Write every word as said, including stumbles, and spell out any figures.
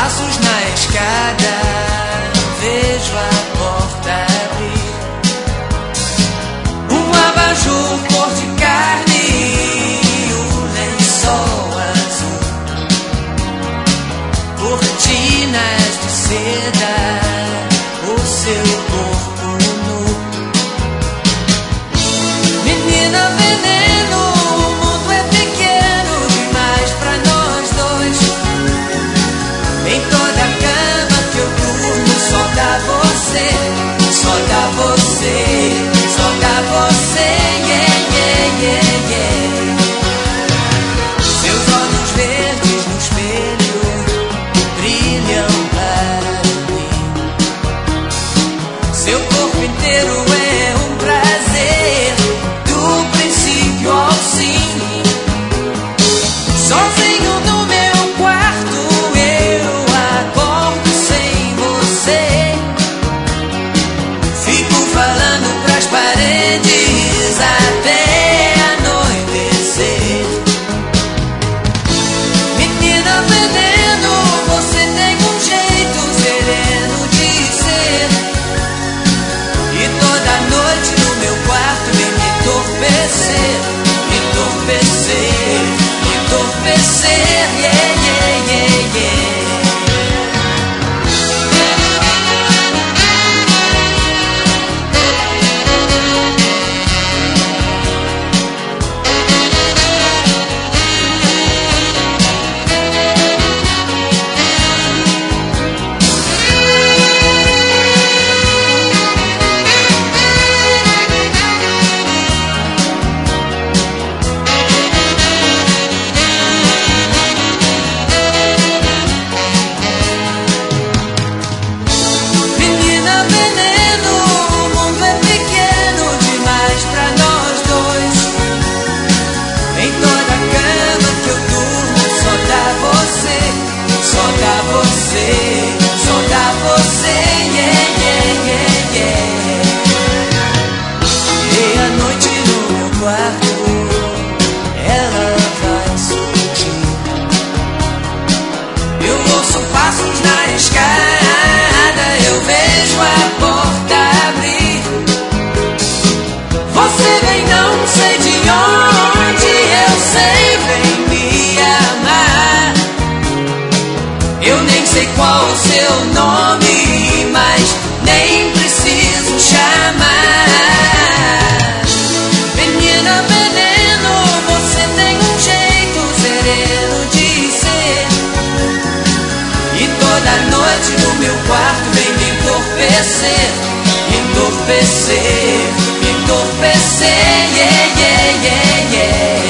passos na escada, vejo a porta abrir. Um abajur cor de carne e o lençol azul, cortinas de seda, o seu corpo nu. Menina veneno, o mundo é pequeno demais pra nós dois. Em toda a cama que eu durmo só dá você, só dá você, só dá você, yeah, yeah, yeah, yeah. Seus olhos verdes no espelho brilham para mim. Seu corpo inteiro é um prazer, do princípio ao fim. Sozinho no meu quarto eu acordo sem você. Fico falando pras paredes até anoitecer. Menina veneno, você tem um jeito sereno de ser. E toda noite no meu quarto vem me entorpecer, me entorpecer, me entorpecer, yeah, yeah, yeah, yeah. Menina veneno, o mundo é pequeno demais pra nós dois. Em toda a cama que eu durmo só dá você, só dá você, só dá você, yeah, yeah, yeah, yeah. Meia-noite no meu quarto ela vai surgir. Eu ouço passos na escada, eu vejo a porta abrir. Você vem não sei de onde, eu sei, vem me amar. Eu nem sei qual o seu nome, mas nem preciso chamar. Menina veneno, você tem um jeito sereno de ser. E toda noite no meu quarto vem me entorpecer, entorpecer, entorpecer, yeah, yeah, yeah, yeah.